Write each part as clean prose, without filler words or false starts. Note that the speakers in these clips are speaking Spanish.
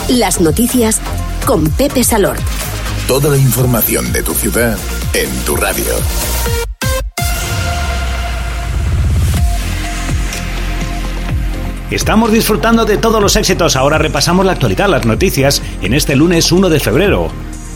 Las noticias con Pepe Salort. Toda la información de tu ciudad en tu radio. Estamos disfrutando de todos los éxitos. Ahora repasamos la actualidad, las noticias, en este lunes 1 de febrero.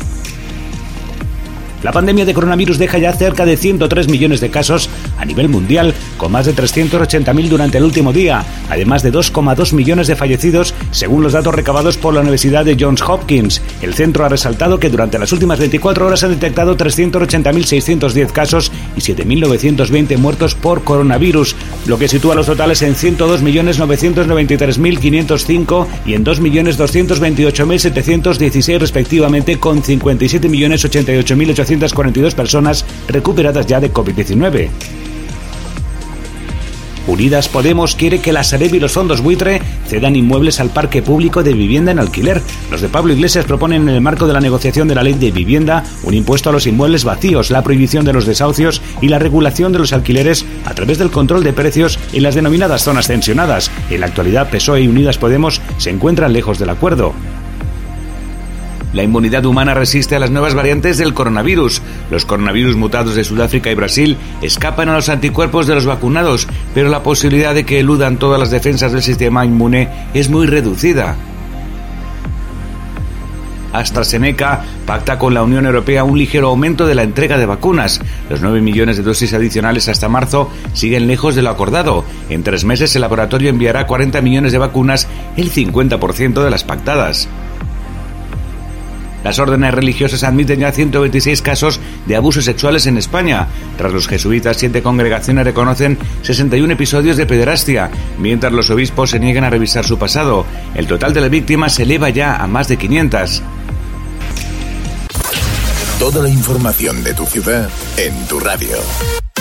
La pandemia de coronavirus deja ya cerca de 103 millones de casos a nivel mundial, con más de 380.000 durante el último día, además de 2,2 millones de fallecidos, según los datos recabados por la Universidad de Johns Hopkins. El centro ha resaltado que durante las últimas 24 horas han detectado 380.610 casos y 7.920 muertos por coronavirus, lo que sitúa los totales en 102.993.505 y en 2.228.716 respectivamente, con 57.088.842 personas recuperadas ya de COVID-19. Unidas Podemos quiere que la Sareb y los fondos buitre cedan inmuebles al parque público de vivienda en alquiler. Los de Pablo Iglesias proponen, en el marco de la negociación de la ley de vivienda, un impuesto a los inmuebles vacíos, la prohibición de los desahucios y la regulación de los alquileres a través del control de precios en las denominadas zonas tensionadas. En la actualidad, PSOE y Unidas Podemos se encuentran lejos del acuerdo. La inmunidad humana resiste a las nuevas variantes del coronavirus. Los coronavirus mutados de Sudáfrica y Brasil escapan a los anticuerpos de los vacunados, pero la posibilidad de que eludan todas las defensas del sistema inmune es muy reducida. AstraZeneca pacta con la Unión Europea un ligero aumento de la entrega de vacunas. Los 9 millones de dosis adicionales hasta marzo siguen lejos de lo acordado. En 3 meses el laboratorio enviará 40 millones de vacunas, el 50% de las pactadas. Las órdenes religiosas admiten ya 126 casos de abusos sexuales en España. Tras los jesuitas, 7 congregaciones reconocen 61 episodios de pederastia, mientras los obispos se niegan a revisar su pasado. El total de las víctimas se eleva ya a más de 500. Toda la información de tu ciudad en tu radio.